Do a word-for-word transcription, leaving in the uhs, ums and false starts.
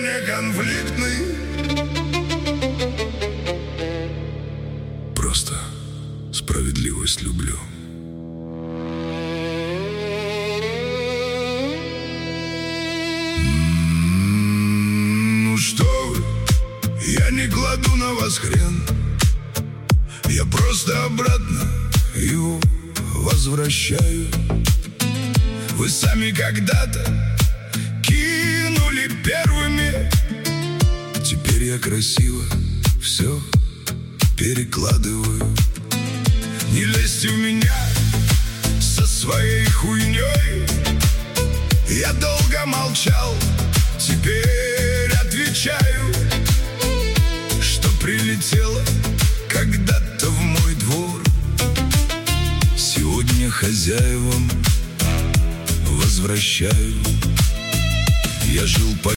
не конфликтный. Просто справедливость люблю. Ну что вы, я не кладу на вас хрен, я просто обратно его возвращаю. Вы сами когда-то кинули первыми, теперь я красиво все перекладываю. Не лезьте в меня со своей хуйней. Я долго молчал, теперь отвечаю, что прилетело когда-то в мой двор. Сегодня хозяевам возвращаю. Я жил по